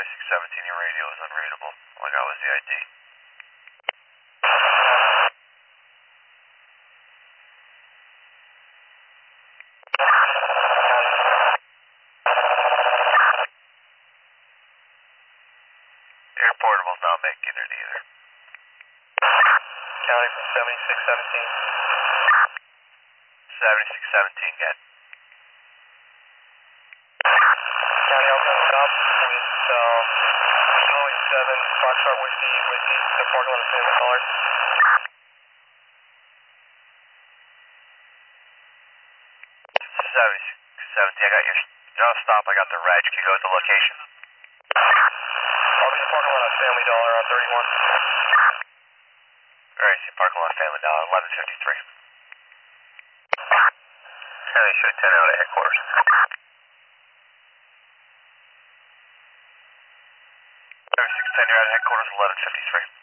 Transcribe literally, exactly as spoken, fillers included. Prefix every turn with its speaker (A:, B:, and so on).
A: seventy-six seventeen, your radio is unreadable. All I got was the I D. Air portable's not making it either.
B: County from seventy-six seventeen.
A: seventy-six seventeen, get.
B: County, I'll go stop with uh, Charlie seven, Foxtrot Whiskey, Whiskey, the parking lot of Family Dollar.
A: seventy-six seventeen, I got your, you're on stop, I got the reg, can you go to the location?
B: I'll be in the parking lot of Family Dollar on thirty-one.
A: Alright, see parking lot Family Dollar, eleven fifty-three. County, show ten out at headquarters. seventy-six ten, you're at headquarters, eleven fifty-three.